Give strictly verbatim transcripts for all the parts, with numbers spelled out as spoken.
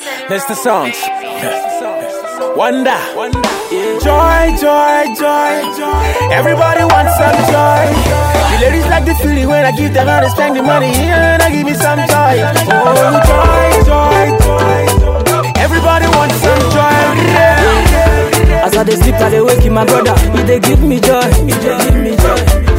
That's the songs. Wonder. Joy, joy, joy. Everybody wants some joy. The ladies like the feeling when I give them all, they spend the money and I give me some joy. Oh, joy, joy, joy. Everybody wants some joy. As I dey sleep, I dey wake my brother. He dey give me joy. He dey give me joy.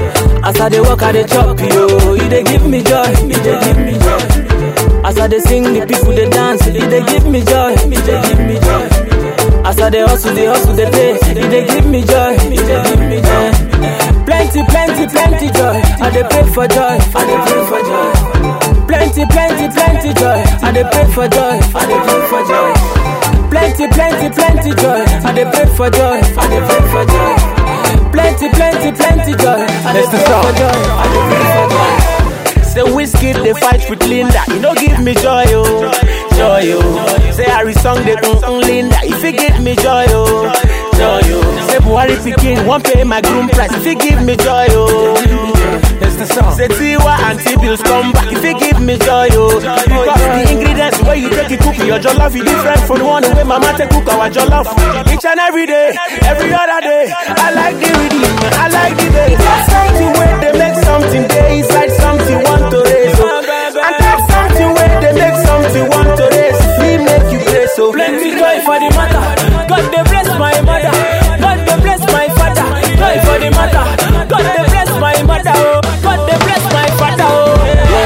As I dey walk, I dey chop yo. He dey give me joy. He dey give me joy. As I dey sing, the people they dance. He dey give me joy. He dey give me joy. As I dey hustle, they hustle, they pay. He dey give me joy. He dey give me joy. Plenty, plenty, plenty joy. I dey pray for joy. I dey pray for joy. Plenty, plenty, plenty joy. I dey pray for joy. I dey pray for joy. Plenty, plenty, plenty joy. I dey pray for joy. I dey pray for joy. Plenty, plenty, plenty joy. I dey pray for joy. I dey pray for joy. Say whiskey they fight with Linda. You know give me joy, oh, joy, oh. Say Harry song they mm mm Linda. If you give me joy, oh, joy, oh. Say Buhari Pikin won't pay my groom price. If you give me joy, oh. That's the song. Say Tiwa and T-Bills come back. If you give me joy, oh. Because the ingredients where you take it cook your jollof is different from the one where mama take cook our jollof. Each and every day, every other day. I like the rhythm, I like the bass. Something where they make something day inside something one to raise, oh. And that's something where they make something want to raise. We make you play so. Plenty joy for the matter. God they bless my mother. God they bless my father. Joy for the matter. God they bless my mother. Oh. God they bless my father. Oh.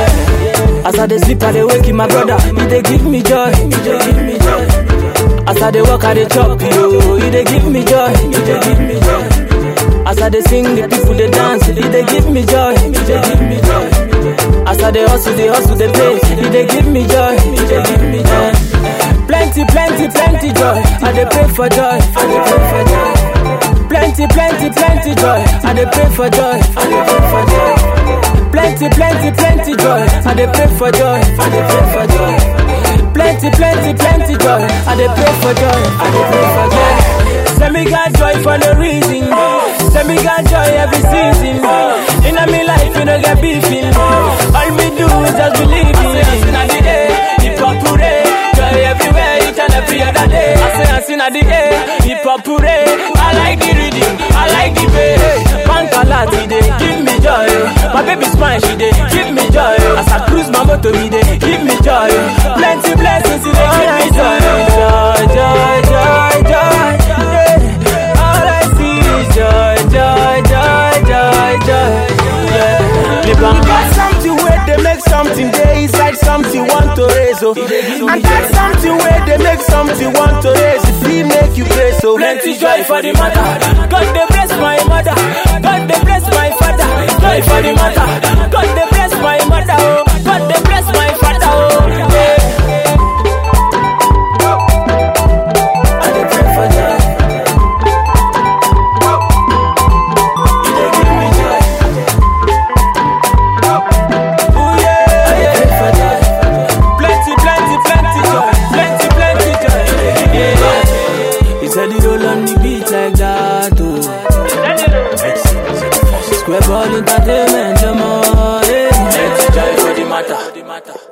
Yeah. As I dey sleep, I dey wake my brother. He dey give me joy. He dey give me joy. As I dey walk, I dey chop yo. He dey give me joy. He dey give me joy. As I dey sing, the people they dance. He dey give me joy. He dey give me joy. As I dey hustle, they hustle, they pay. He dey give me joy. He dey give me joy. Plenty, plenty, plenty joy. I dey pray for joy. I dey pray for joy. Plenty, plenty, plenty joy. I dey pray for joy. I dey pray for joy. Plenty, plenty, plenty joy. I dey pray for joy. I dey pray for joy. Plenty, plenty, plenty joy. I dey pray for joy. I dey pray for joy. Say me got joy for no reason. Say me got joy every season. In a me life, you don't get beefing. All me do is just believe in. In the air, hip hop hooray. Joy everywhere, each and every other day. I say I sing at the air, hip hop hooray. I like the rhythm, I like the bass. Pantalati dey give me joy. My baby smile, she dey give me joy. As I cruise my motor, he dey give me joy. Plenty blessings, he dey give me joy. Joy, joy, joy, joy. Yeah. All I see is joy, joy, joy, joy, joy. Yeah. That's something where they make something day inside something want to raise, oh. And that's something where they make something want to raise. If we make you pray so. Plenty joy for the matter. God they bless my mother. God they bless my father. Joy for the matter. God they bless my mother. Oh. God they bless my father. Oh. Yeah. I dey pray for joy. He dey give me joy. Oh yeah. I dey pray for joy. Plenty, plenty, plenty joy. Plenty, plenty joy. Yeah. It's a little on the beat like that. Oh. Square ball entertainment, come on. Plenty joy for the matter.